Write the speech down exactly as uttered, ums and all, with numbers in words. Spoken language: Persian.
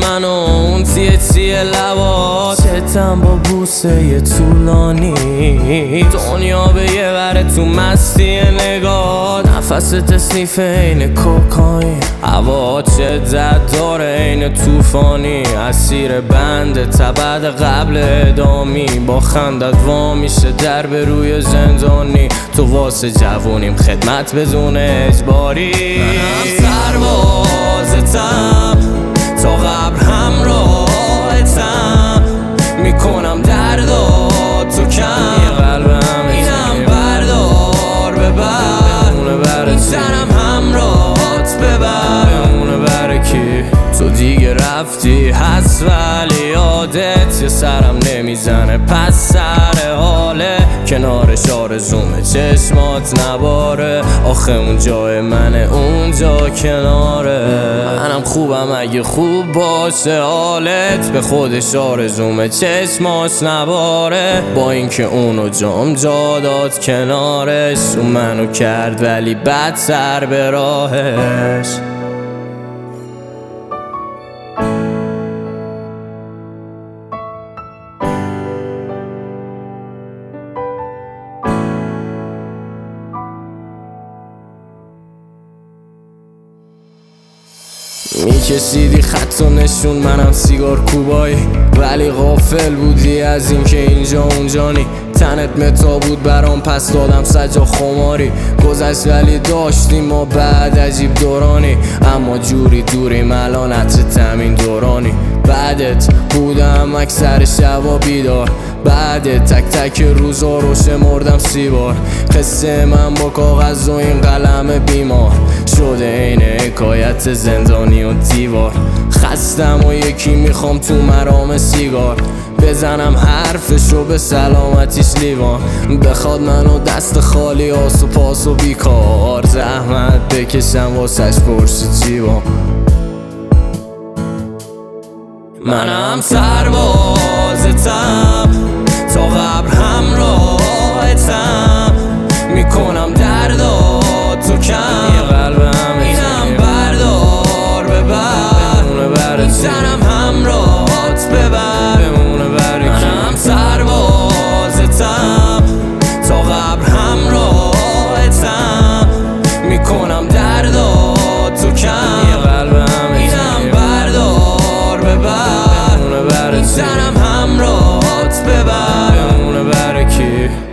من و اون تیه تیه لبات، چتم با بوسه یه طولانی، دنیا به یه وره تو مستی نگاه، نفست اسنیف این کوکاین، هوا شدت داره این توفانی، اسیر بند تبد قبل اعدامی، با خندت وا میشه در به روی زندانی، تو واسه جوونیم خدمت بدون اجباری، منم سربازتم تا قبر همراهتم، میکنم درداتو کم، قلبم اینم بردار ببر، این سرم همراهات ببر، بمونه بره کی تو دیگه رفتی هست ولی یادت یه سرم نمیزنه پس سر حاله، کنارش آرزومه چشمات نباره، آخه اون جای منه اونجا کناره، منم خوبم اگه خوب باشه حالت، به خودش آرزومه چشماش نباره، با اینکه اونو جام جا داد کنارش، اون منو کرد ولی بد سر به راهش. میکشیدی خط و نشون منم سیگار کوبایی، ولی غافل بودی از اینکه اینجا اونجانی، تنت متا بود برام پس دادم سجا خماری، گذشت ولی داشتیم ما بعد عجیب دورانی، اما جوری دوریم الان عطر تمین دورانی، بعدت بودم اکثر شبا بیدار، بعد تک تک روزا رو شمردم سی بار، قصه من با کاغذ و این قلم بیمار شده این حکایت زندانی و دیوار، خستم و یکی میخوام تو مرام سیگار، بزنم حرفشو به سلامتیش لیوان، بخواد منو دست خالی آس و پاس و بیکار، زحمت بکشم واسش پرس جیبان، منم سربازتم تا قبر همراهتم، میکنم درداتو کم، قلبم اینم بردار ببر، این سرم همراهات ببر، بمونه بر منم سربازتم تا قبر همراهتم، میکنم درداتو کم، قلبم اینم بردار ببر، این سرم همراهات ببر، بمونه بر کی